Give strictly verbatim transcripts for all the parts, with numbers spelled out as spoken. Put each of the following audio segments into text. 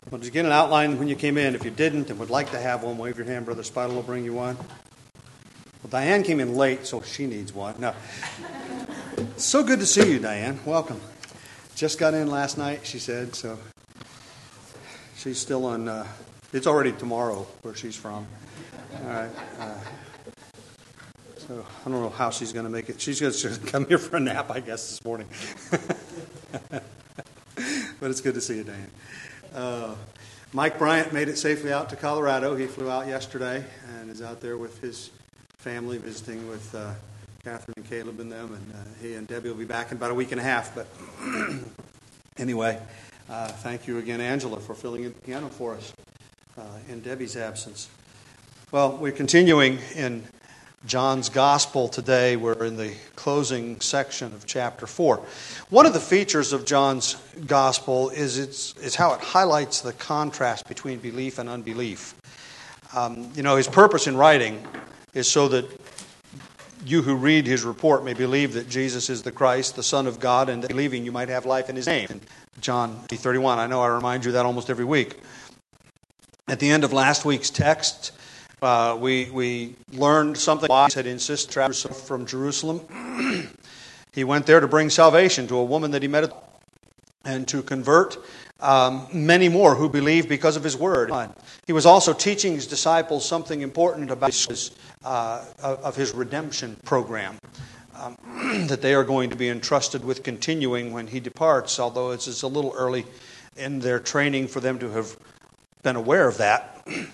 Well, did you get an outline when you came in? If you didn't and would like to have one, wave your hand. Brother Spidle will bring you one. Well, Diane came in late, so she needs one. No. So good to see you, Diane. Welcome. Just got in last night, she said, so she's still on, uh, it's already tomorrow where she's from. All right. Uh, so I don't know how she's going to make it. She's going to come here for a nap, I guess, this morning. But it's good to see you, Diane. Uh, Mike Bryant made it safely out to Colorado. He flew out yesterday and is out there with his family, visiting with uh, Catherine and Caleb and them. And uh, he and Debbie will be back in about a week and a half. But anyway, uh, thank you again, Angela, for filling in the piano for us uh, in Debbie's absence. Well, we're continuing in John's Gospel today. We're in the closing section of chapter four. One of the features of John's Gospel is its is how it highlights the contrast between belief and unbelief. Um, you know, his purpose in writing is so that you who read his report may believe that Jesus is the Christ, the Son of God, and that believing you might have life in his name. In John thirty-one, I know I remind you that almost every week. At the end of last week's text, Uh, we we learned something. Why he had insisted travel from Jerusalem. He went there to bring salvation to a woman that he met, and to convert um, many more who believed because of his word. He was also teaching his disciples something important about his, uh, of his redemption program um, that they are going to be entrusted with continuing when he departs. Although it's, it's a little early in their training for them to have been aware of that.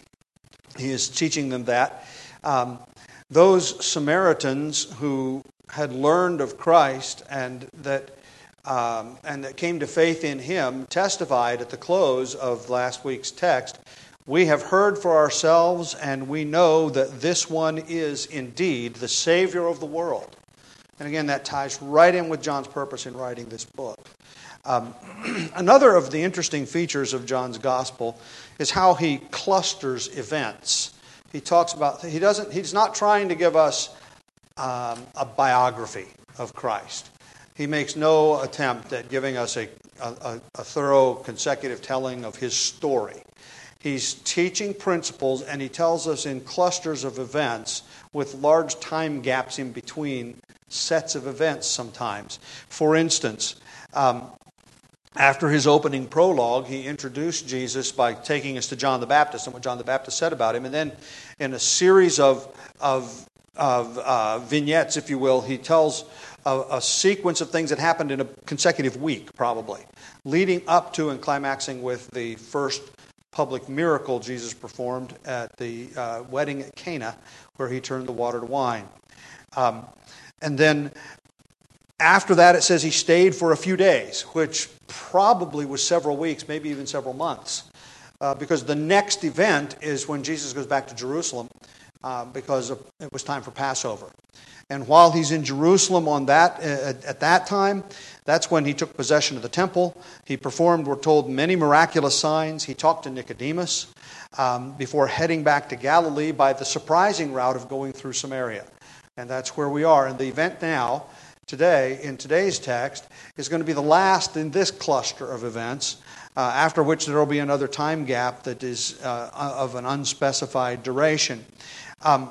He is teaching them that. Um, those Samaritans who had learned of Christ and that um, and that came to faith in him testified at the close of last week's text, "We have heard for ourselves, and we know that this one is indeed the Savior of the world." And again, that ties right in with John's purpose in writing this book. Um, another of the interesting features of John's Gospel is how he clusters events. He talks about he doesn't he's not trying to give us um, a biography of Christ. He makes no attempt at giving us a, a, a thorough consecutive telling of his story. He's teaching principles, and he tells us in clusters of events with large time gaps in between sets of events sometimes. For instance, um, after his opening prologue, he introduced Jesus by taking us to John the Baptist and what John the Baptist said about him. And then in a series of, of, of uh, vignettes, if you will, he tells a, a sequence of things that happened in a consecutive week, probably, leading up to and climaxing with the first public miracle Jesus performed at the uh, wedding at Cana, where he turned the water to wine. Um, and then after that, it says he stayed for a few days, which probably was several weeks, maybe even several months, uh, because the next event is when Jesus goes back to Jerusalem, uh, because of, it was time for Passover. And while he's in Jerusalem on that uh, at that time, that's when he took possession of the temple. He performed, we're told, many miraculous signs. He talked to Nicodemus um, before heading back to Galilee by the surprising route of going through Samaria. And that's where we are. And the event now, today, in today's text, is going to be the last in this cluster of events, uh, after which there will be another time gap that is uh, of an unspecified duration. Um,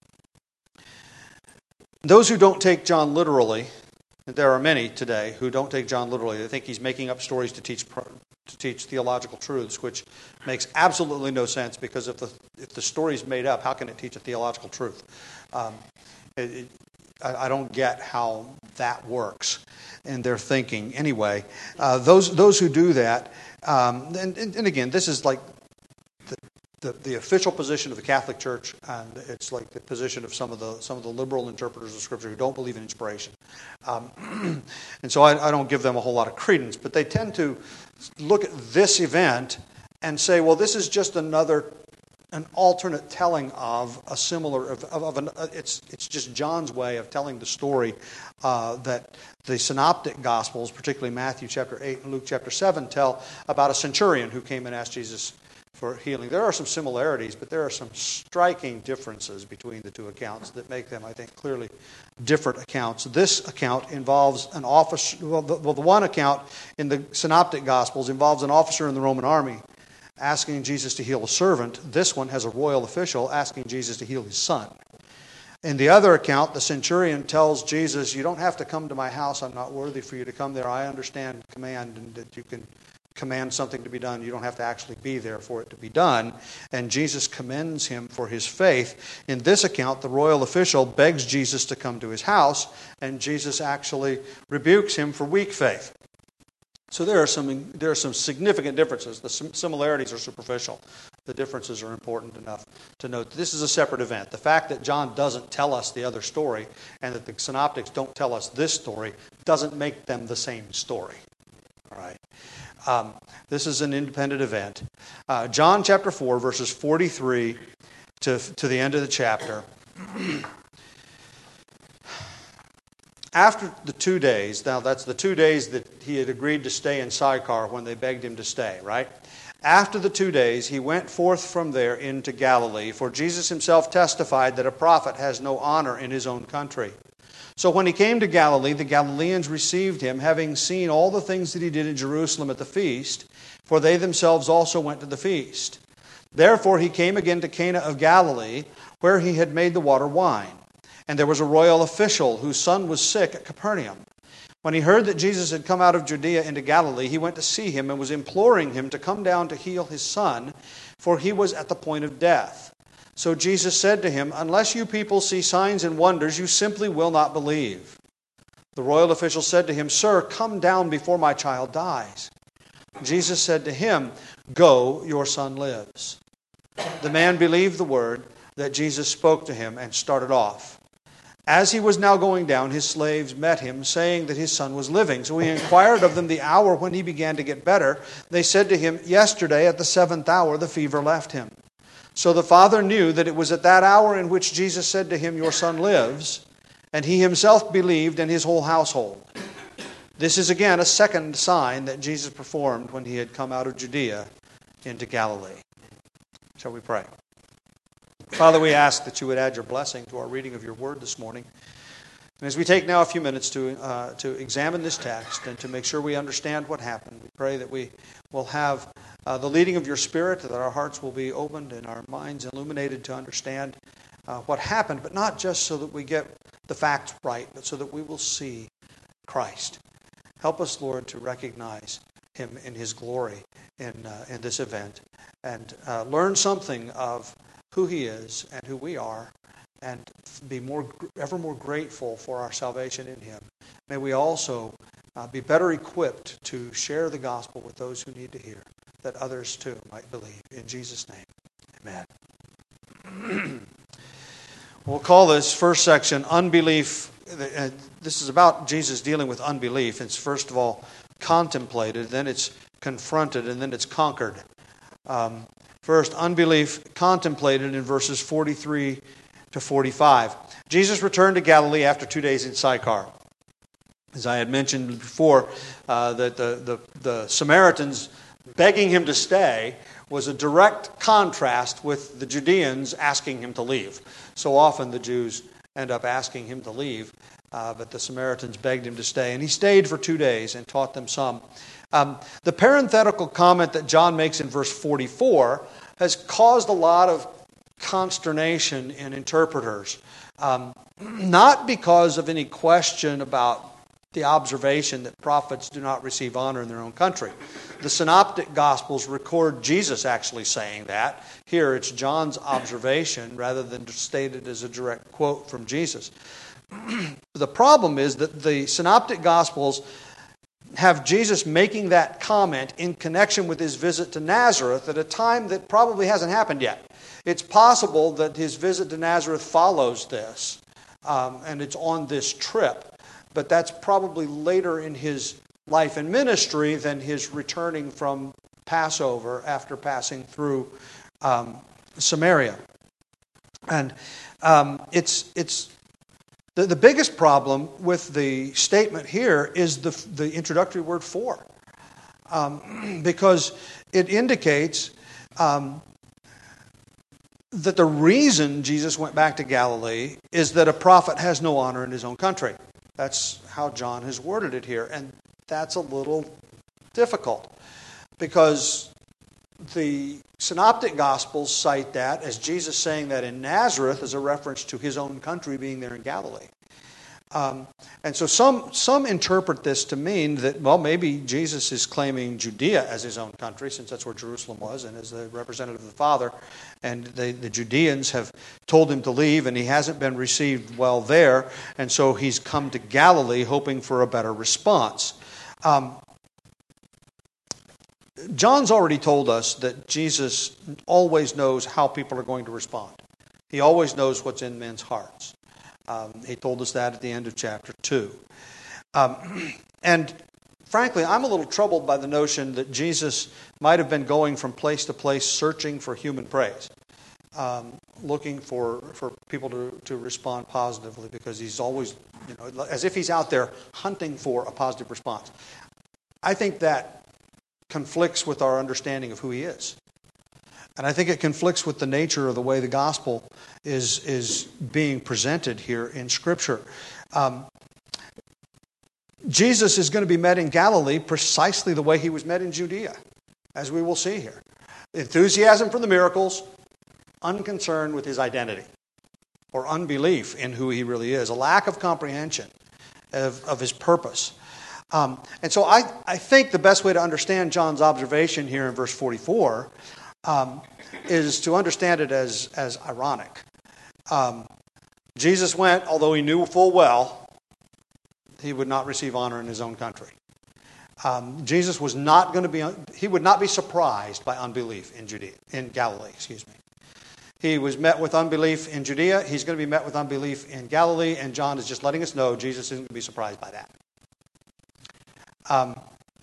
those who don't take John literally, there are many today who don't take John literally. They think he's making up stories to teach to teach theological truths, which makes absolutely no sense, because if the if the story's made up, how can it teach a theological truth? Um, it, it, I don't get how that works in their thinking. Anyway, uh, those those who do that, um, and, and, and again, this is like the, the the official position of the Catholic Church, and it's like the position of some of the some of the liberal interpreters of Scripture who don't believe in inspiration. Um, and so I, I don't give them a whole lot of credence, but they tend to look at this event and say, well, this is just another. An alternate telling of a similar of, of, of an uh, it's it's just John's way of telling the story uh, that the synoptic Gospels, particularly Matthew chapter eight and Luke chapter seven, tell about a centurion who came and asked Jesus for healing. There are some similarities, but there are some striking differences between the two accounts that make them, I think, clearly different accounts. This account involves an officer. Well, the, well, the one account in the synoptic Gospels involves an officer in the Roman army asking Jesus to heal a servant. This one has a royal official asking Jesus to heal his son. In the other account, the centurion tells Jesus, you don't have to come to my house. I'm not worthy for you to come there. I understand command and that you can command something to be done. You don't have to actually be there for it to be done. And Jesus commends him for his faith. In this account, the royal official begs Jesus to come to his house, and Jesus actually rebukes him for weak faith. So there are some there are some significant differences. The similarities are superficial. The differences are important enough to note. This is a separate event. The fact that John doesn't tell us the other story and that the synoptics don't tell us this story doesn't make them the same story. All right. Um, this is an independent event. Uh, John chapter four, verses forty-three to, to the end of the chapter. After the two days, now that's the two days that he had agreed to stay in Sychar when they begged him to stay, right? After the two days, he went forth from there into Galilee, for Jesus himself testified that a prophet has no honor in his own country. So when he came to Galilee, the Galileans received him, having seen all the things that he did in Jerusalem at the feast, for they themselves also went to the feast. Therefore he came again to Cana of Galilee, where he had made the water wine. And there was a royal official whose son was sick at Capernaum. When he heard that Jesus had come out of Judea into Galilee, he went to see him and was imploring him to come down to heal his son, for he was at the point of death. So Jesus said to him, unless you people see signs and wonders, you simply will not believe. The royal official said to him, Sir, come down before my child dies. Jesus said to him, Go, your son lives. The man believed the word that Jesus spoke to him and started off. As he was now going down, his slaves met him, saying that his son was living. So he inquired of them the hour when he began to get better. They said to him, Yesterday at the seventh hour the fever left him. So the father knew that it was at that hour in which Jesus said to him, Your son lives. And he himself believed, and his whole household. This is again a second sign that Jesus performed when he had come out of Judea into Galilee. Shall we pray? Father, we ask that you would add your blessing to our reading of your word this morning. And as we take now a few minutes to uh, to examine this text and to make sure we understand what happened, we pray that we will have uh, the leading of your Spirit, that our hearts will be opened and our minds illuminated to understand uh, what happened, but not just so that we get the facts right, but so that we will see Christ. Help us, Lord, to recognize him in his glory in, uh, in this event and uh, learn something of who he is and who we are, and be more, ever more grateful for our salvation in him. May we also uh, be better equipped to share the gospel with those who need to hear, that others too might believe. In Jesus' name, amen. We'll call this first section unbelief. This is about Jesus dealing with unbelief. It's first of all contemplated, then it's confronted, and then it's conquered. Um, First, unbelief contemplated in verses forty-three to forty-five. Jesus returned to Galilee after two days in Sychar. As I had mentioned before, uh, that the, the, the Samaritans begging him to stay was a direct contrast with the Judeans asking him to leave. So often the Jews end up asking him to leave, uh, but the Samaritans begged him to stay. And he stayed for two days and taught them some. Um, the parenthetical comment that John makes in verse forty-four has caused a lot of consternation in interpreters. Um, not because of any question about the observation that prophets do not receive honor in their own country. The Synoptic Gospels record Jesus actually saying that. Here it's John's observation rather than stated as a direct quote from Jesus. The problem is that the Synoptic Gospels have Jesus making that comment in connection with his visit to Nazareth at a time that probably hasn't happened yet. It's possible that his visit to Nazareth follows this, um, and it's on this trip, but that's probably later in his life and ministry than his returning from Passover after passing through um, Samaria. And um, it's it's The, the biggest problem with the statement here is the, the introductory word for, um, because it indicates um, that the reason Jesus went back to Galilee is that a prophet has no honor in his own country. That's how John has worded it here, and that's a little difficult because the Synoptic Gospels cite that as Jesus saying that in Nazareth as a reference to his own country being there in Galilee. Um, and so some some interpret this to mean that, well, maybe Jesus is claiming Judea as his own country, since that's where Jerusalem was, and as the representative of the Father. And the, the Judeans have told him to leave, and he hasn't been received well there. And so he's come to Galilee hoping for a better response. Um, John's already told us that Jesus always knows how people are going to respond. He always knows what's in men's hearts. Um, he told us that at the end of chapter two. Um, and frankly, I'm a little troubled by the notion that Jesus might have been going from place to place searching for human praise, um, looking for, for people to, to respond positively, because he's always, you know, as if he's out there hunting for a positive response. I think that conflicts with our understanding of who he is. And I think it conflicts with the nature of the way the gospel is, is being presented here in Scripture. Um, Jesus is going to be met in Galilee precisely the way he was met in Judea, as we will see here. Enthusiasm for the miracles, unconcern with his identity, or unbelief in who he really is, a lack of comprehension of, of his purpose. Um, and so I, I think the best way to understand John's observation here in verse forty-four Um, is to understand it as, as ironic. Um, Jesus went, although he knew full well he would not receive honor in his own country. Um, Jesus was not going to be, he would not be surprised by unbelief in Judea, in Galilee, excuse me. He was met with unbelief in Judea. He's going to be met with unbelief in Galilee, and John is just letting us know Jesus isn't going to be surprised by that. Um,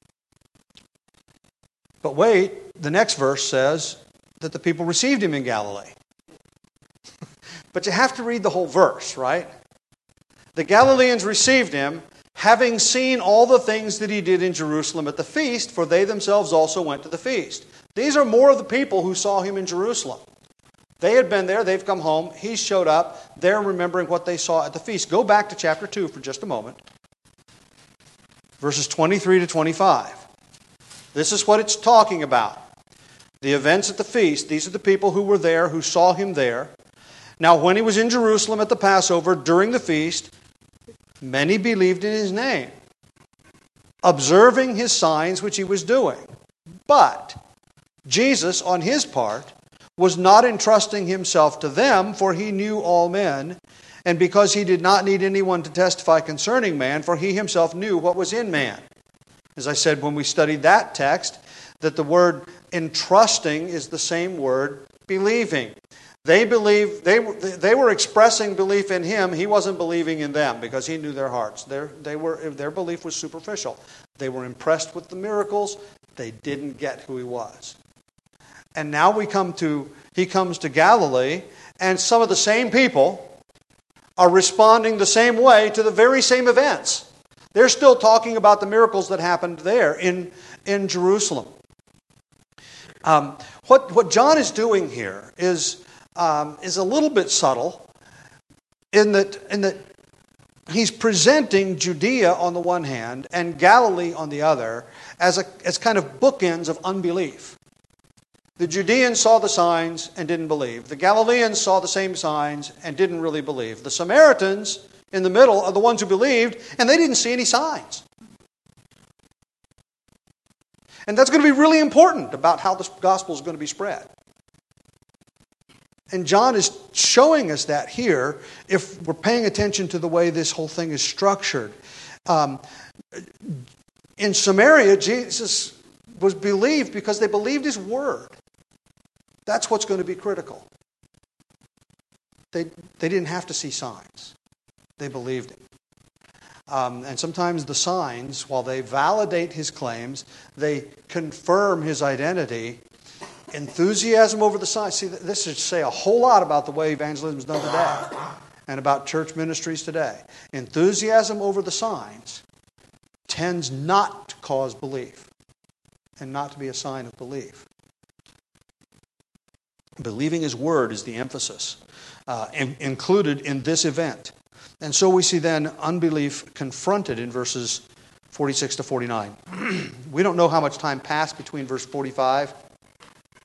But wait, the next verse says that the people received him in Galilee. But you have to read the whole verse, right? The Galileans received him, having seen all the things that he did in Jerusalem at the feast, for they themselves also went to the feast. These are more of the people who saw him in Jerusalem. They had been there, they've come home, he showed up, they're remembering what they saw at the feast. Go back to chapter two for just a moment. Verses twenty-three to twenty-five. This is what it's talking about. The events at the feast, these are the people who were there, who saw him there. Now, when he was in Jerusalem at the Passover during the feast, many believed in his name, observing his signs which he was doing. But Jesus, on his part, was not entrusting himself to them, for he knew all men, and because he did not need anyone to testify concerning man, for he himself knew what was in man. As I said when we studied that text, that the word entrusting is the same word believing. They believe they they were expressing belief in him. He wasn't believing in them because he knew their hearts. Their they were their belief was superficial. They were impressed with the miracles. They didn't get who he was. And now we come to he comes to Galilee, and some of the same people are responding the same way to the very same events. They're still talking about the miracles that happened there in, in Jerusalem. Um, what, what John is doing here is, um, is a little bit subtle in that, in that he's presenting Judea on the one hand and Galilee on the other as, a, as kind of bookends of unbelief. The Judeans saw the signs and didn't believe. The Galileans saw the same signs and didn't really believe. The Samaritans in the middle are the ones who believed, and they didn't see any signs. And that's going to be really important about how the gospel is going to be spread. And John is showing us that here if we're paying attention to the way this whole thing is structured. Um, in Samaria, Jesus was believed because they believed his word. That's what's going to be critical. They, they didn't have to see signs. They believed him. Um, and sometimes the signs, while they validate his claims, they confirm his identity. Enthusiasm over the signs. See, this should say a whole lot about the way evangelism is done today and about church ministries today. Enthusiasm over the signs tends not to cause belief and not to be a sign of belief. Believing his word is the emphasis uh, in, included in this event. And so we see then unbelief confronted in verses forty-six to forty-nine. We don't know how much time passed between verse forty-five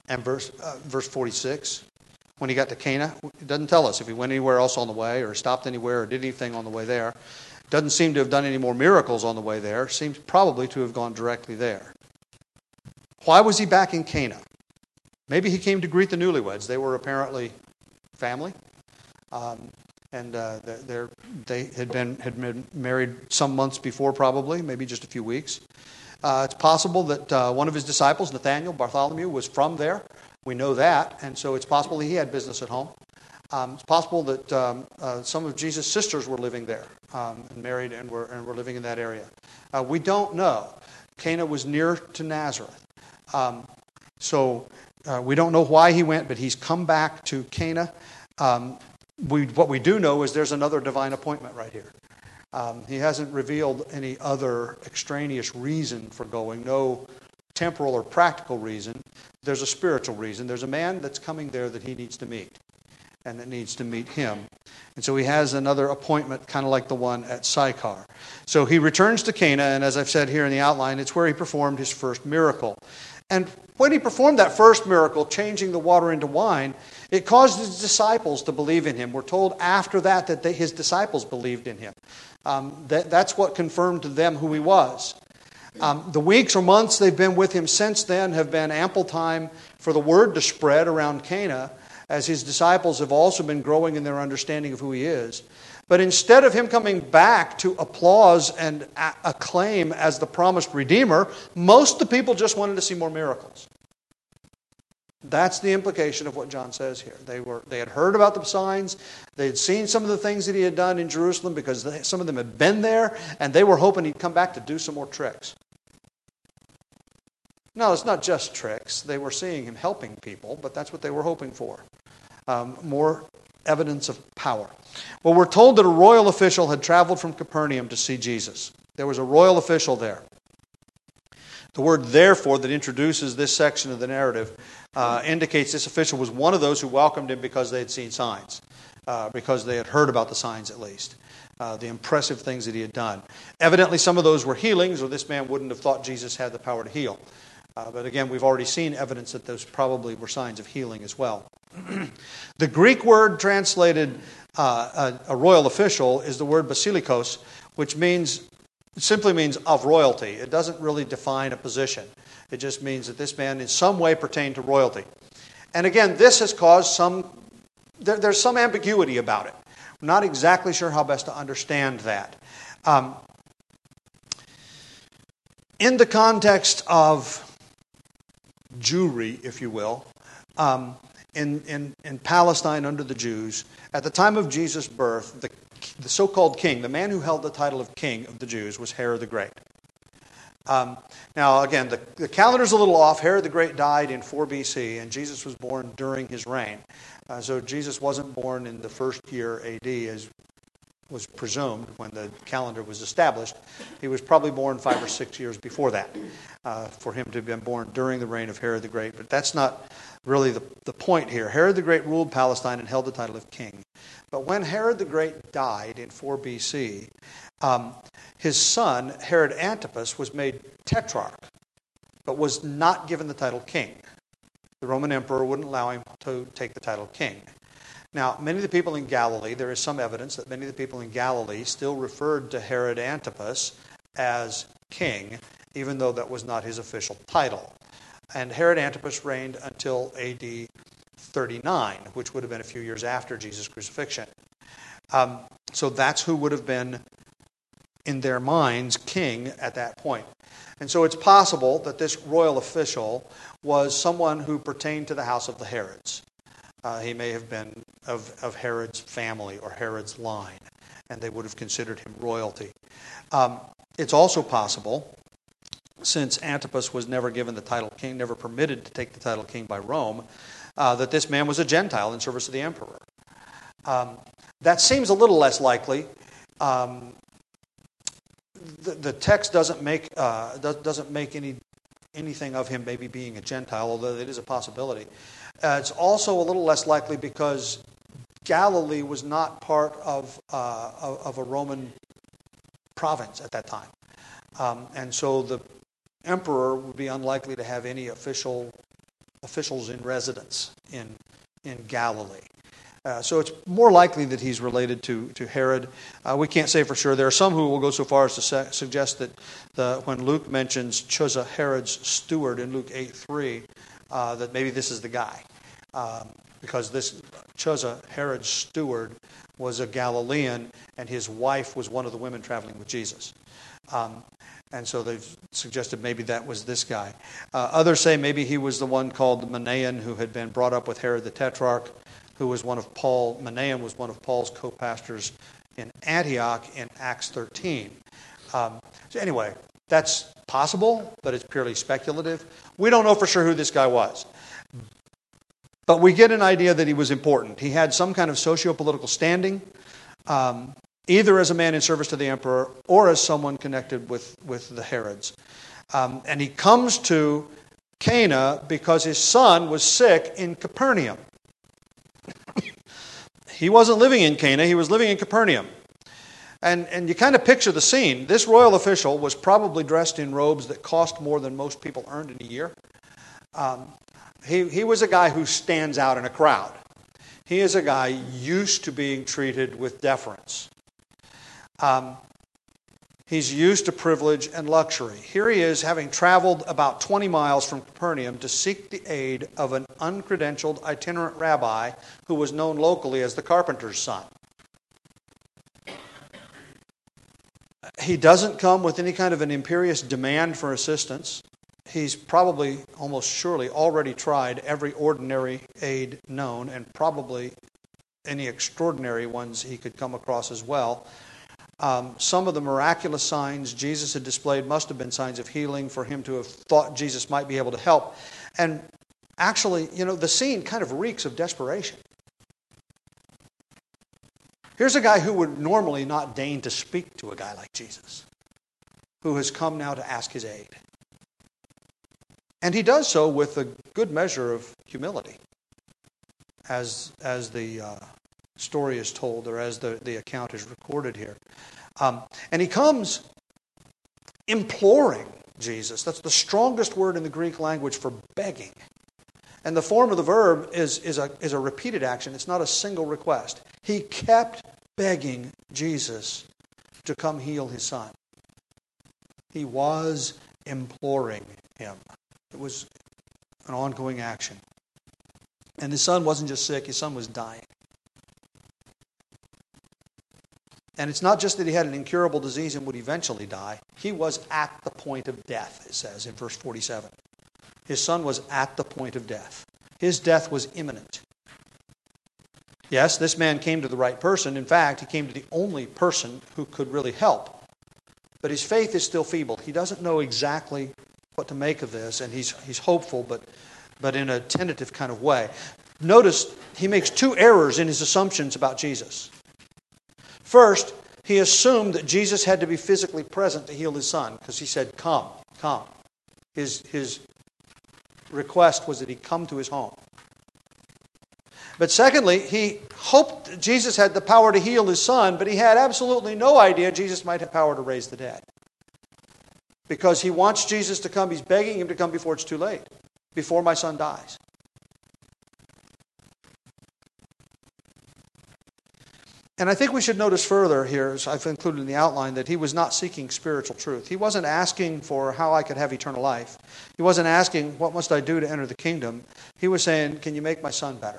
and verse uh, verse forty-six. When he got to Cana, it doesn't tell us if he went anywhere else on the way or stopped anywhere or did anything on the way there. Doesn't seem to have done any more miracles on the way there. Seems probably to have gone directly there. Why was he back in Cana? Maybe he came to greet the newlyweds. They were apparently family, um, and uh, they're, they had been had been married some months before, probably, maybe just a few weeks. Uh, it's possible that uh, one of his disciples, Nathaniel, Bartholomew, was from there. We know that, and so it's possible he had business at home. Um, it's possible that um, uh, some of Jesus' sisters were living there, um, and married, and were and were living in that area. Uh, we don't know. Cana was near to Nazareth, um, so uh, we don't know why he went, but he's come back to Cana. Um, we what we do know is there's another divine appointment right here. Um, he hasn't revealed any other extraneous reason for going. No temporal or practical reason. There's a spiritual reason. There's a man that's coming there that he needs to meet, and that needs to meet him. And so he has another appointment, kind of like the one at Sychar. So he returns to Cana, and as I've said here in the outline, it's where he performed his first miracle. And when he performed that first miracle, changing the water into wine, it caused his disciples to believe in him. We're told after that that they, his disciples believed in him. Um, that, that's what confirmed to them who he was. Um, the weeks or months they've been with him since then have been ample time for the word to spread around Cana, as his disciples have also been growing in their understanding of who he is. But instead of him coming back to applause and acclaim as the promised Redeemer, most of the people just wanted to see more miracles. That's the implication of what John says here. They were they had heard about the signs. They had seen some of the things that he had done in Jerusalem because they, some of them had been there, and they were hoping he'd come back to do some more tricks. No, it's not just tricks. They were seeing him helping people, but that's what they were hoping for. Um, more evidence of power. Well, we're told that a royal official had traveled from Capernaum to see Jesus. There was a royal official there. The word therefore that introduces this section of the narrative uh, indicates this official was one of those who welcomed him because they had seen signs, uh, because they had heard about the signs at least, uh, the impressive things that he had done. Evidently some of those were healings, or this man wouldn't have thought Jesus had the power to heal. Uh, but again, we've already seen evidence that those probably were signs of healing as well. The Greek word translated uh, a, a royal official is the word basilikos, which means simply means of royalty. It doesn't really define a position. It just means that this man in some way pertained to royalty. And again, this has caused some, there, there's some ambiguity about it. I'm not exactly sure how best to understand that. Um, in the context of Jewry, if you will, um, in, in, in Palestine under the Jews, at the time of Jesus' birth, the, the so-called king, the man who held the title of king of the Jews, was Herod the Great. Um, now, again, the, the calendar's a little off. Herod the Great died in four B C, and Jesus was born during his reign. Uh, so Jesus wasn't born in the first year A D, as was presumed when the calendar was established. He was probably born five or six years before that, uh, for him to have been born during the reign of Herod the Great. But that's not really the, the point here. Herod the Great ruled Palestine and held the title of king. But when Herod the Great died in four B C, um, his son, Herod Antipas, was made tetrarch, but was not given the title king. The Roman emperor wouldn't allow him to take the title king. Now, many of the people in Galilee, there is some evidence that many of the people in Galilee still referred to Herod Antipas as king, even though that was not his official title. And Herod Antipas reigned until A D thirty-nine, which would have been a few years after Jesus' crucifixion. Um, so that's who would have been, in their minds, king at that point. And so it's possible that this royal official was someone who pertained to the house of the Herods. Uh, he may have been of, of Herod's family or Herod's line, and they would have considered him royalty. Um, it's also possible, since Antipas was never given the title king, never permitted to take the title king by Rome, uh, that this man was a Gentile in service of the emperor. Um, that seems a little less likely. Um, the, the text doesn't make uh, doesn't make any anything of him maybe being a Gentile, although it is a possibility. Uh, it's also a little less likely because Galilee was not part of, uh, of, of a Roman province at that time. Um, and so the emperor would be unlikely to have any official officials in residence in, in Galilee. Uh, so it's more likely that he's related to, to Herod. Uh, we can't say for sure. There are some who will go so far as to se- suggest that the, when Luke mentions Chuza, Herod's steward, in Luke eight three, uh, that maybe this is the guy. Um, because this Chuza, Herod's steward, was a Galilean, and his wife was one of the women traveling with Jesus. Um, and so they've suggested maybe that was this guy. Uh, others say maybe he was the one called Manaen, who had been brought up with Herod the Tetrarch, who was one of Paul, Manaen was one of Paul's co-pastors in Antioch in Acts thirteen. Um, so anyway, that's possible, but it's purely speculative. We don't know for sure who this guy was. But we get an idea that he was important. He had some kind of socio-political standing, um, either as a man in service to the emperor or as someone connected with, with the Herods. Um, and he comes to Cana because his son was sick in Capernaum. He wasn't living in Cana, he was living in Capernaum. And, and you kind of picture the scene. This royal official was probably dressed in robes that cost more than most people earned in a year. Um, he, he was a guy who stands out in a crowd. He is a guy used to being treated with deference. Um, he's used to privilege and luxury. Here he is, having traveled about twenty miles from Capernaum to seek the aid of an uncredentialed itinerant rabbi who was known locally as the carpenter's son. He doesn't come with any kind of an imperious demand for assistance. He's probably, almost surely, already tried every ordinary aid known, and probably any extraordinary ones he could come across as well. Um, some of the miraculous signs Jesus had displayed must have been signs of healing for him to have thought Jesus might be able to help. And actually, you know, the scene kind of reeks of desperation. Here's a guy who would normally not deign to speak to a guy like Jesus, who has come now to ask his aid. And he does so with a good measure of humility, as, as the uh, story is told, or as the, the account is recorded here. Um, and he comes imploring Jesus. That's the strongest word in the Greek language for begging. And the form of the verb is, is, a, is a repeated action. It's not a single request. He kept begging Jesus to come heal his son. He was imploring him. It was an ongoing action. And his son wasn't just sick, his son was dying. And it's not just that he had an incurable disease and would eventually die. He was at the point of death, it says in verse forty-seven. His son was at the point of death. His death was imminent. Yes, this man came to the right person. In fact, he came to the only person who could really help. But his faith is still feeble. He doesn't know exactly what to make of this, and he's he's hopeful, but but in a tentative kind of way. Notice he makes two errors in his assumptions about Jesus. First, he assumed that Jesus had to be physically present to heal his son, because he said, "Come, come." His his request was that he come to his home. But secondly, he hoped Jesus had the power to heal his son, but he had absolutely no idea Jesus might have power to raise the dead. Because he wants Jesus to come, he's begging him to come before it's too late, before my son dies. And I think we should notice further here, as I've included in the outline, that he was not seeking spiritual truth. He wasn't asking for how I could have eternal life. He wasn't asking, what must I do to enter the kingdom? He was saying, can you make my son better?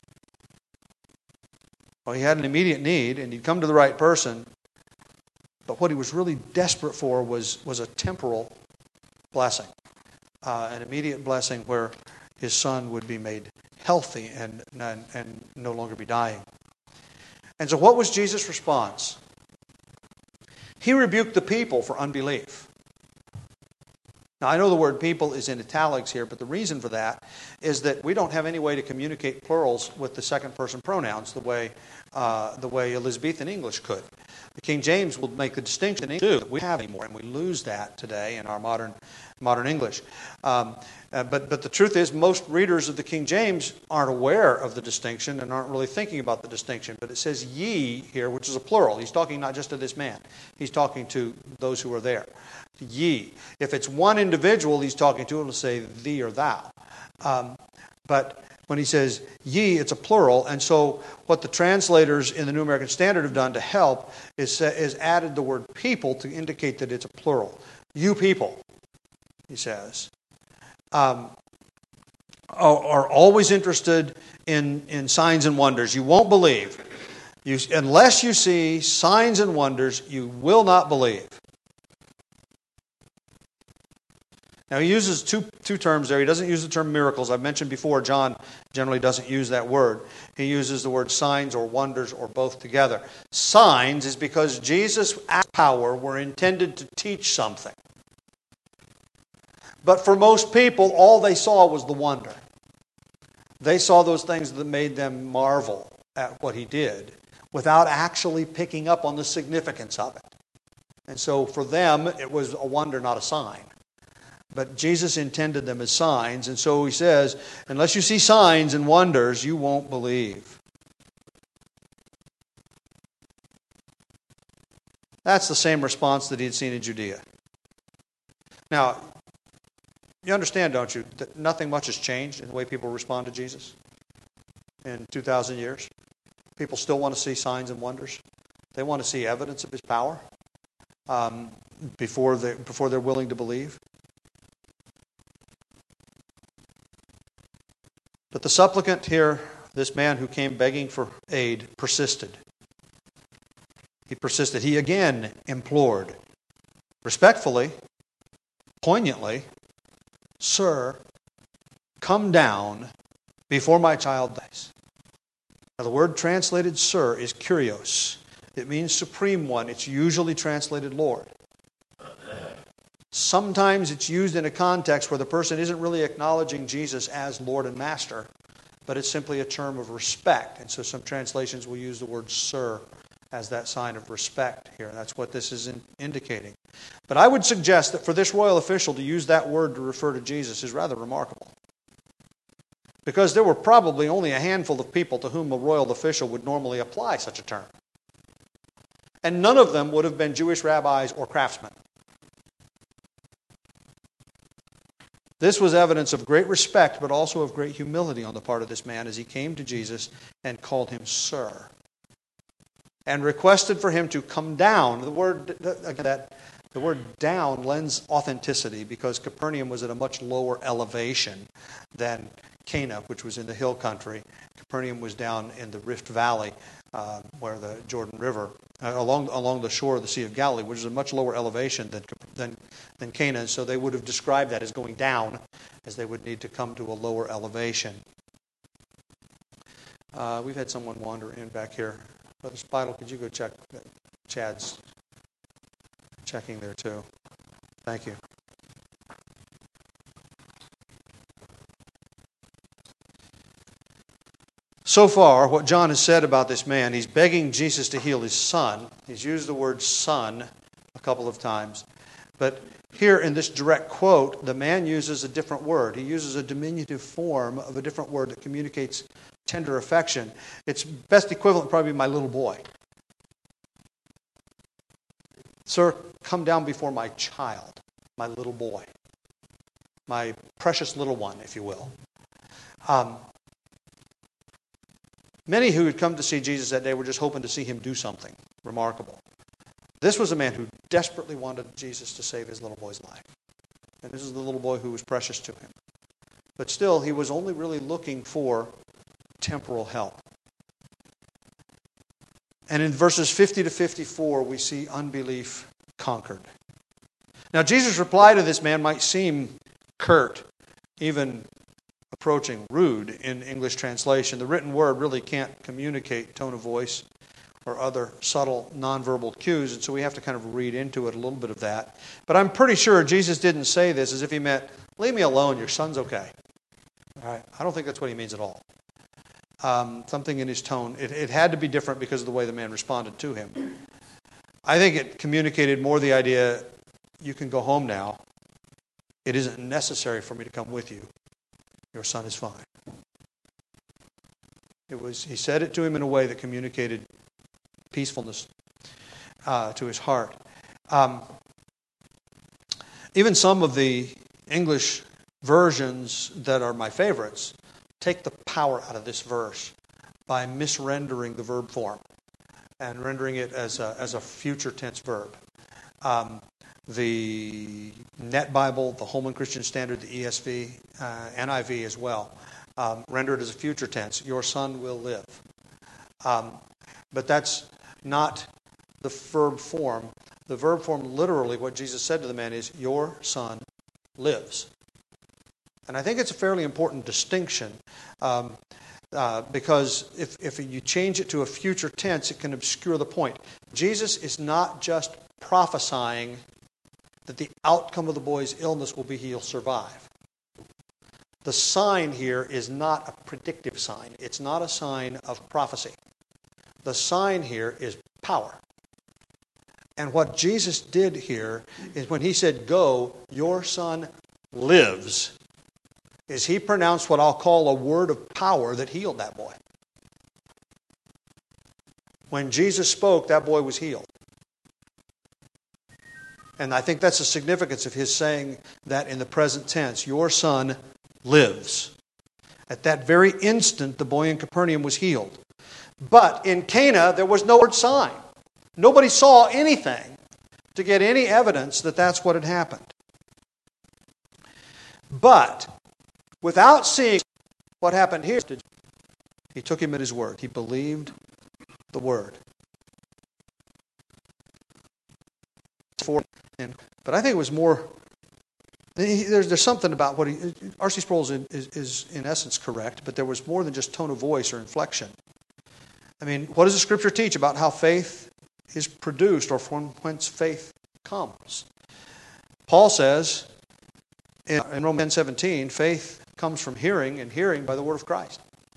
Well, he had an immediate need, and he'd come to the right person. But what he was really desperate for was, was a temporal blessing, uh, an immediate blessing where his son would be made healthy and, and, and no longer be dying. And so what was Jesus' response? He rebuked the people for unbelief. Now, I know the word people is in italics here, but the reason for that is that we don't have any way to communicate plurals with the second person pronouns the way uh, the way Elizabethan English could. The King James will make the distinction that we have anymore, and we lose that today in our modern modern English. Um, uh, but but the truth is, most readers of the King James aren't aware of the distinction and aren't really thinking about the distinction. But it says ye here, which is a plural. He's talking not just to this man. He's talking to those who are there. Ye. If it's one individual he's talking to, it'll say thee or thou. Um, But when he says ye, it's a plural. And so what the translators in the New American Standard have done to help is, is added the word people to indicate that it's a plural. You people, he says, um, are, are always interested in, in signs and wonders. You won't believe. You, unless you see signs and wonders, you will not believe. Now, he uses two, two terms there. He doesn't use the term miracles. I've mentioned before, John generally doesn't use that word. He uses the word signs or wonders or both together. Signs is because Jesus' power were intended to teach something. But for most people, all they saw was the wonder. They saw those things that made them marvel at what he did without actually picking up on the significance of it. And so for them, it was a wonder, not a sign. But Jesus intended them as signs, and so he says, unless you see signs and wonders, you won't believe. That's the same response that he had seen in Judea. Now, you understand, don't you, that nothing much has changed in the way people respond to Jesus in two thousand years? People still want to see signs and wonders. They want to see evidence of his power um, before they, before they're willing to believe. But the supplicant here, this man who came begging for aid, persisted. He persisted. He again implored, respectfully, poignantly, "Sir, come down before my child dies." Now, the word translated "sir" is kurios. It means supreme one. It's usually translated Lord. Sometimes it's used in a context where the person isn't really acknowledging Jesus as Lord and Master, but it's simply a term of respect. And so some translations will use the word "sir" as that sign of respect here. And that's what this is in, indicating. But I would suggest that for this royal official to use that word to refer to Jesus is rather remarkable. Because there were probably only a handful of people to whom a royal official would normally apply such a term. And none of them would have been Jewish rabbis or craftsmen. This was evidence of great respect, but also of great humility on the part of this man as he came to Jesus and called him "sir," and requested for him to come down. The word that the word "down" lends authenticity because Capernaum was at a much lower elevation than Cana, which was in the hill country. Capernaum was down in the Rift Valley, uh, where the Jordan River, uh, along along the shore of the Sea of Galilee, which is a much lower elevation than than than Cana. So they would have described that as going down, as they would need to come to a lower elevation. Uh, we've had someone wander in back here. Brother Spidle, could you go check? Chad's checking there too. Thank you. So far, what John has said about this man, he's begging Jesus to heal his son. He's used the word son a couple of times. But here in this direct quote, the man uses a different word. He uses a diminutive form of a different word that communicates tender affection. Its best equivalent probably my little boy. "Sir, come down before my child, my little boy, my precious little one," if you will. Um, Many who had come to see Jesus that day were just hoping to see him do something remarkable. This was a man who desperately wanted Jesus to save his little boy's life. And this is the little boy who was precious to him. But still, he was only really looking for temporal help. And in verses fifty to fifty-four, we see unbelief conquered. Now, Jesus' reply to this man might seem curt, even approaching rude in English translation. The written word really can't communicate tone of voice or other subtle nonverbal cues, and so we have to kind of read into it a little bit of that. But I'm pretty sure Jesus didn't say this as if he meant, "Leave me alone, your son's okay." All right? I don't think that's what he means at all. Um, something in his tone, it, it had to be different because of the way the man responded to him. I think it communicated more the idea, you can go home now. It isn't necessary for me to come with you. Your son is fine. It was. He said it to him in a way that communicated peacefulness uh, to his heart. Um, even some of the English versions that are my favorites take the power out of this verse by misrendering the verb form and rendering it as a, as a future tense verb. Um, the Net Bible, the Holman Christian Standard, the E S V, uh, N I V as well, um, render it as a future tense. Your son will live. Um, but that's not the verb form. The verb form, literally, what Jesus said to the man is, your son lives. And I think it's a fairly important distinction um, uh, because if, if you change it to a future tense, it can obscure the point. Jesus is not just prophesying that the outcome of the boy's illness will be he'll survive. The sign here is not a predictive sign. It's not a sign of prophecy. The sign here is power. And what Jesus did here is when he said, go, your son lives, is he pronounced what I'll call a word of power that healed that boy. When Jesus spoke, that boy was healed. And I think that's the significance of his saying that in the present tense. Your son lives. At that very instant, the boy in Capernaum was healed. But in Cana, there was no word sign. Nobody saw anything to get any evidence that that's what had happened. But without seeing what happened here, he took him at his word. He believed the word. But I think it was more, there's, there's something about what he, R C Sproul is, is, is in essence correct, but there was more than just tone of voice or inflection. I mean, what does the Scripture teach about how faith is produced or from whence faith comes? Paul says in, in Romans ten seventeen, faith comes from hearing, and hearing by the word of Christ.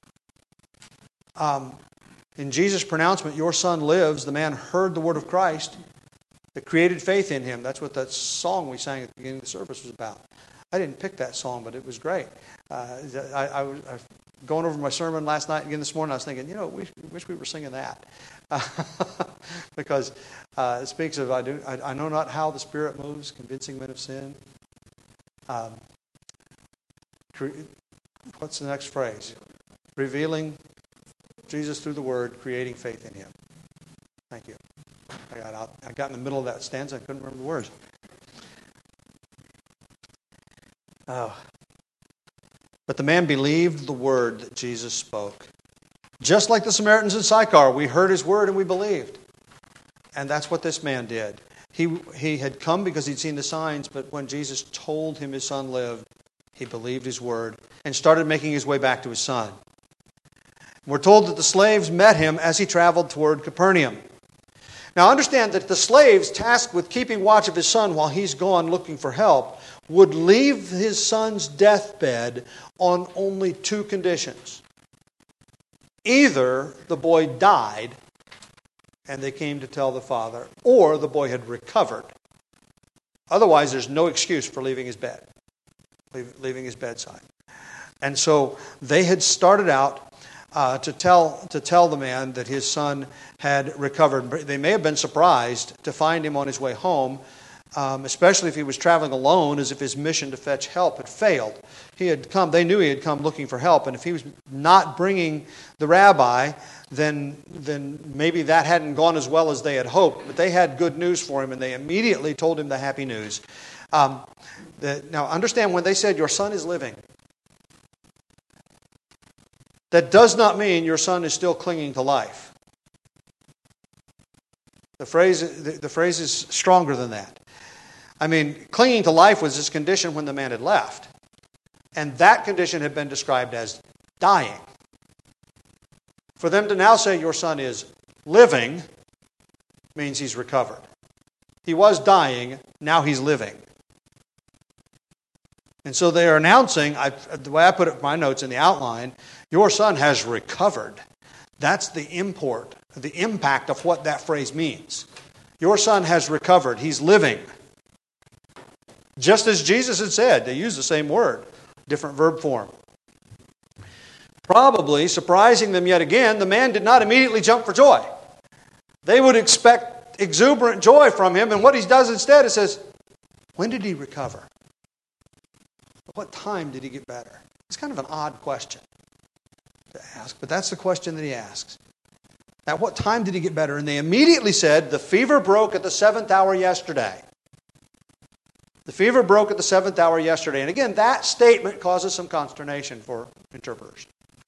Um, in Jesus' pronouncement, your son lives, the man heard the word of Christ that created faith in him. That's what that song we sang at the beginning of the service was about. I didn't pick that song, but it was great. Uh, I, I was I, going over my sermon last night and again this morning, I was thinking, you know, we wish we were singing that. Uh, because uh, it speaks of, I, do, I, I know not how the Spirit moves, convincing men of sin. Um, cre- what's the next phrase? Revealing Jesus through the Word, creating faith in Him. Thank you. I got out, I got in the middle of that stanza, I couldn't remember the words. Oh. But the man believed the word that Jesus spoke. Just like the Samaritans in Sychar, we heard his word and we believed. And that's what this man did. He, he had come because he'd seen the signs, but when Jesus told him his son lived, he believed his word and started making his way back to his son. We're told that the slaves met him as he traveled toward Capernaum. Now understand that the slaves tasked with keeping watch of his son while he's gone looking for help would leave his son's deathbed on only two conditions. Either the boy died and they came to tell the father, or the boy had recovered. Otherwise, there's no excuse for leaving his bed, leaving his bedside. And so they had started out Uh, to tell to tell the man that his son had recovered. They may have been surprised to find him on his way home, um, especially if he was traveling alone, as if his mission to fetch help had failed. He had come. They knew he had come looking for help, and if he was not bringing the rabbi, then then maybe that hadn't gone as well as they had hoped. But they had good news for him, and they immediately told him the happy news. Um, that, now, understand when they said your son is living. That does not mean your son is still clinging to life. The phrase, the, the phrase is stronger than that. I mean, clinging to life was his condition when the man had left. And that condition had been described as dying. For them to now say your son is living means he's recovered. He was dying, now he's living. And so they are announcing, I, the way I put it in my notes in the outline, your son has recovered. That's the import, the impact of what that phrase means. Your son has recovered. He's living. Just as Jesus had said, they use the same word, different verb form. Probably surprising them yet again, the man did not immediately jump for joy. They would expect exuberant joy from him, and what he does instead is says, when did he recover? What time did he get better? It's kind of an odd question. ask, but that's the question that he asks. At what time did he get better? And they immediately said, the fever broke at the seventh hour yesterday. The fever broke at the seventh hour yesterday. And again, that statement causes some consternation for interpreters.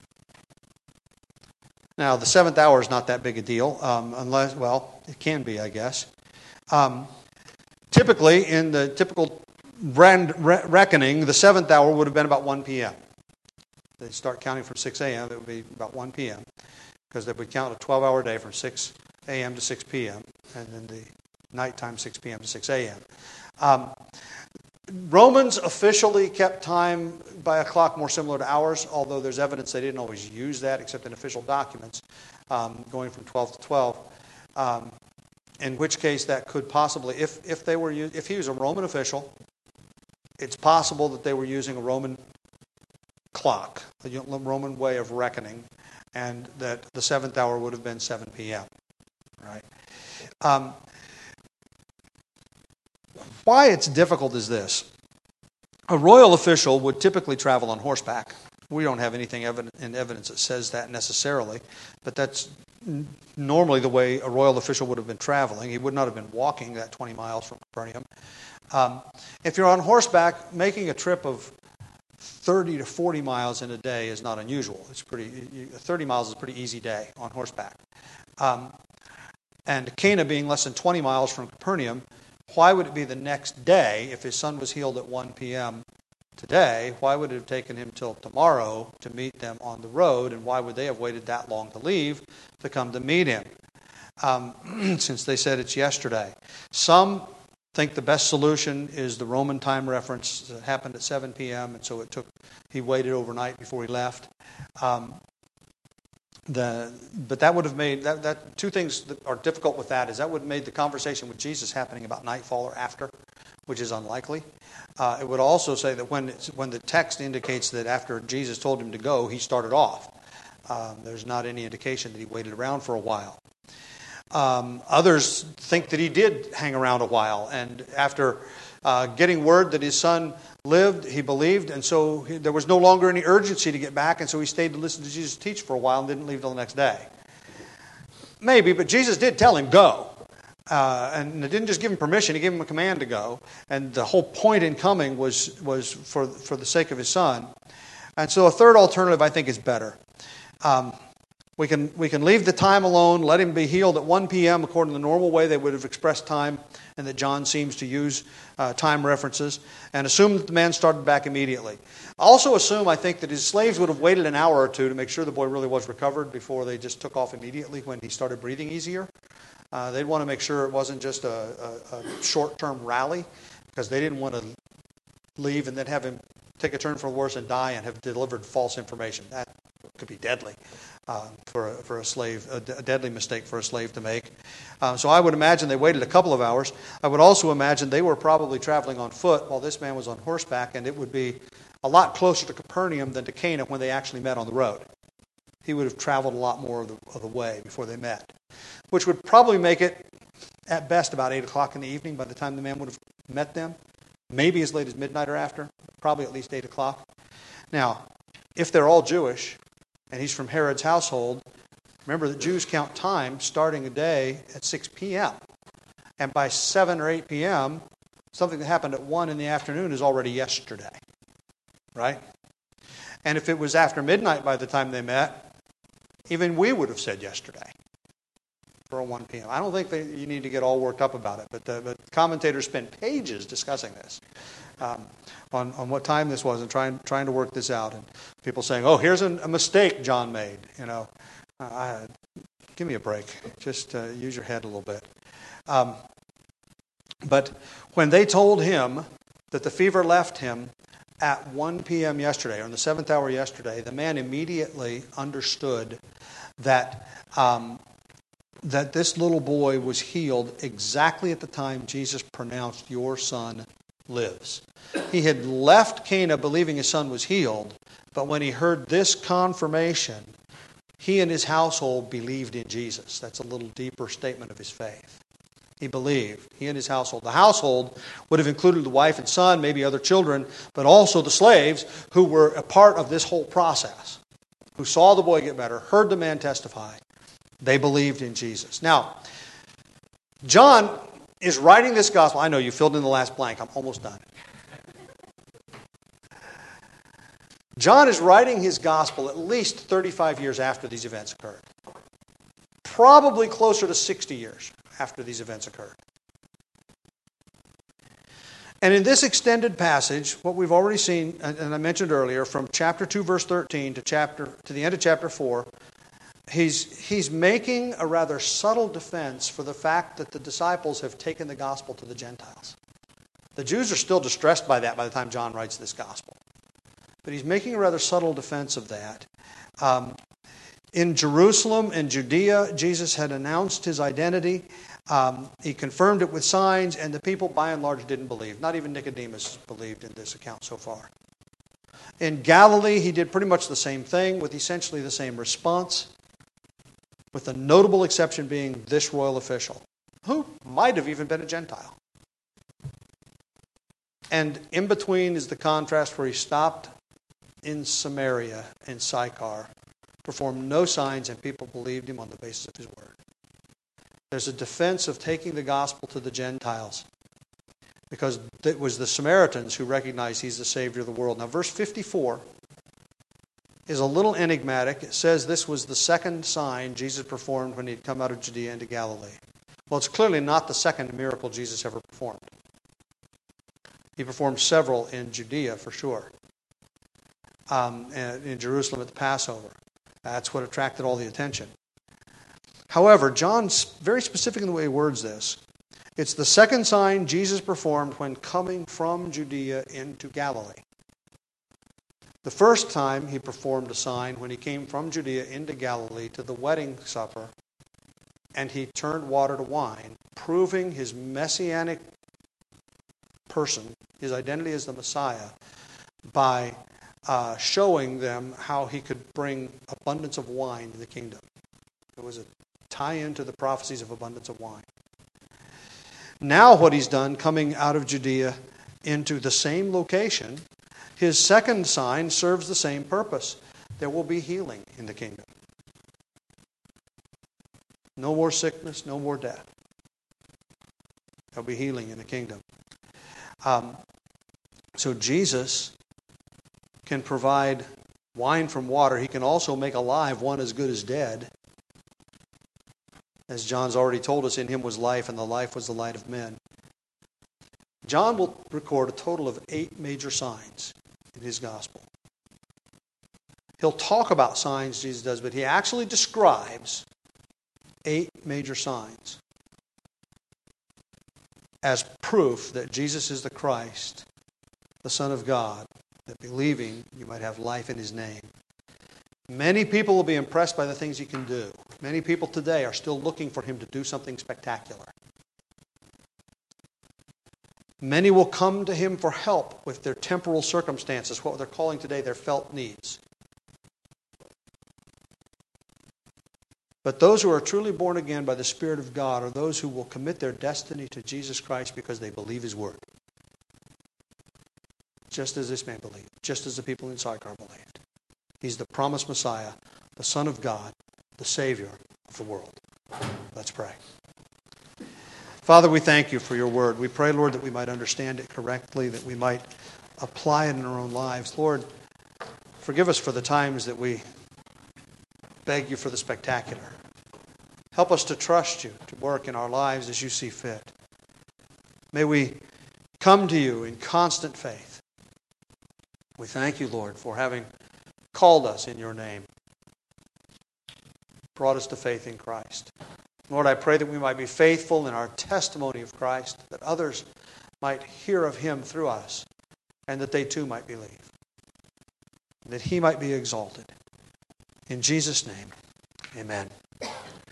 Now, the seventh hour is not that big a deal, um, unless, well, it can be, I guess. Um, typically, in the typical brand re- reckoning, the seventh hour would have been about one p.m. They start counting from six a.m., it would be about one p.m., because they would count a twelve-hour day from six a.m. to six p.m., and then the nighttime six p.m. to six a.m. Um, Romans officially kept time by a clock more similar to ours, although there's evidence they didn't always use that, except in official documents, um, going from twelve to twelve. Um, in which case, that could possibly, if if they were, if he was a Roman official, it's possible that they were using a Roman clock, a Roman way of reckoning, and that the seventh hour would have been seven p.m. Right? Um, why it's difficult is this. A royal official would typically travel on horseback. We don't have anything evident, in evidence that says that necessarily, but that's n- normally the way a royal official would have been traveling. He would not have been walking that twenty miles from Capernaum. Um, if you're on horseback, making a trip of thirty to forty miles in a day is not unusual. It's pretty. thirty miles is a pretty easy day on horseback. Um, and Cana being less than twenty miles from Capernaum, why would it be the next day if his son was healed at one p.m. today? Why would it have taken him till tomorrow to meet them on the road? And why would they have waited that long to leave to come to meet him? Um, since they said it's yesterday. Some think the best solution is the Roman time reference that happened at seven p.m. and so it took. He waited overnight before he left. Um, the but that would have made that, that two things that are difficult with that is that would have made the conversation with Jesus happening about nightfall or after, which is unlikely. Uh, it would also say that when it's, when the text indicates that after Jesus told him to go, he started off. Um, there's not any indication that he waited around for a while. Um, others think that he did hang around a while, and after uh, getting word that his son lived, he believed, and so he, there was no longer any urgency to get back, and so he stayed to listen to Jesus teach for a while and didn't leave till the next day. Maybe, but Jesus did tell him, go. Uh, and it didn't just give him permission, he gave him a command to go. And the whole point in coming was, was for, for the sake of his son. And so a third alternative, I think, is better. Um, we can we can leave the time alone, let him be healed at one p.m. according to the normal way they would have expressed time, and that John seems to use uh, time references, and assume that the man started back immediately. Also assume, I think, that his slaves would have waited an hour or two to make sure the boy really was recovered before they just took off immediately when he started breathing easier. Uh, they'd want to make sure it wasn't just a, a, a short-term rally, because they didn't want to leave and then have him take a turn for the worse and die and have delivered false information. That could be deadly uh, for, a, for a slave, a, a deadly mistake for a slave to make. Um, so I would imagine they waited a couple of hours. I would also imagine they were probably traveling on foot while this man was on horseback, and it would be a lot closer to Capernaum than to Cana when they actually met on the road. He would have traveled a lot more of the, of the way before they met, which would probably make it, at best, about eight o'clock in the evening by the time the man would have met them. Maybe as late as midnight or after, probably at least eight o'clock. Now, if they're all Jewish, and he's from Herod's household, remember that Jews count time starting a day at six p.m. And by seven or eight p.m., something that happened at one in the afternoon is already yesterday. Right? And if it was after midnight by the time they met, even we would have said yesterday for a one p.m. I don't think that you need to get all worked up about it, but, the, but commentators spend pages discussing this, um, on, on what time this was and trying trying to work this out. And people saying, oh, here's a, a mistake John made. You know, uh, I, give me a break. Just uh, use your head a little bit. Um, but when they told him that the fever left him at one p.m. yesterday, or in the seventh hour yesterday, the man immediately understood that um, that this little boy was healed exactly at the time Jesus pronounced, your son lives. He had left Cana believing his son was healed, but when he heard this confirmation, he and his household believed in Jesus. That's a little deeper statement of his faith. He believed, he and his household. The household would have included the wife and son, maybe other children, but also the slaves who were a part of this whole process. who saw the boy get better, heard the man testify, they believed in Jesus. Now, John is writing this gospel. I know you filled in the last blank. I'm almost done. John is writing his gospel at least thirty-five years after these events occurred. Probably closer to sixty years after these events occurred. And in this extended passage, what we've already seen, and I mentioned earlier, from chapter two, verse thirteen to chapter to the end of chapter four, he's he's making a rather subtle defense for the fact that the disciples have taken the gospel to the Gentiles. The Jews are still distressed by that by the time John writes this gospel. But he's making a rather subtle defense of that. Um, in Jerusalem and Judea, Jesus had announced his identity. Um, he confirmed it with signs, and the people by and large didn't believe. Not even Nicodemus believed in this account so far. In Galilee, he did pretty much the same thing with essentially the same response, with the notable exception being this royal official, who might have even been a Gentile. And in between is the contrast where he stopped in Samaria and Sychar, performed no signs, and people believed him on the basis of his word. There's a defense of taking the gospel to the Gentiles because it was the Samaritans who recognized he's the Savior of the world. Now, verse fifty-four is a little enigmatic. It says this was the second sign Jesus performed when he'd come out of Judea into Galilee. Well, it's clearly not the second miracle Jesus ever performed. He performed several in Judea for sure. Um, in Jerusalem at the Passover. That's what attracted all the attention. However, John's very specific in the way he words this. It's the second sign Jesus performed when coming from Judea into Galilee. The first time he performed a sign when he came from Judea into Galilee to the wedding supper, and he turned water to wine, proving his messianic person, his identity as the Messiah, by Uh, showing them how he could bring abundance of wine to the kingdom. It was a tie-in to the prophecies of abundance of wine. Now what he's done, coming out of Judea into the same location, his second sign serves the same purpose. There will be healing in the kingdom. No more sickness, no more death. There'll be healing in the kingdom. Um, so Jesus can provide wine from water. He can also make alive one as good as dead. As John's already told us, in him was life, and the life was the light of men. John will record a total of eight major signs in his gospel. He'll talk about signs Jesus does, but he actually describes eight major signs as proof that Jesus is the Christ, the Son of God, that believing you might have life in his name. Many people will be impressed by the things he can do. Many people today are still looking for him to do something spectacular. Many will come to him for help with their temporal circumstances, what they're calling today their felt needs. But those who are truly born again by the Spirit of God are those who will commit their destiny to Jesus Christ because they believe his word. Just as this man believed, just as the people in Sychar believed. He's the promised Messiah, the Son of God, the Savior of the world. Let's pray. Father, we thank you for your word. We pray, Lord, that we might understand it correctly, that we might apply it in our own lives. Lord, forgive us for the times that we beg you for the spectacular. Help us to trust you, to work in our lives as you see fit. May we come to you in constant faith. We thank you, Lord, for having called us in your name, brought us to faith in Christ. Lord, I pray that we might be faithful in our testimony of Christ, that others might hear of him through us, and that they too might believe, that he might be exalted. In Jesus' name, amen.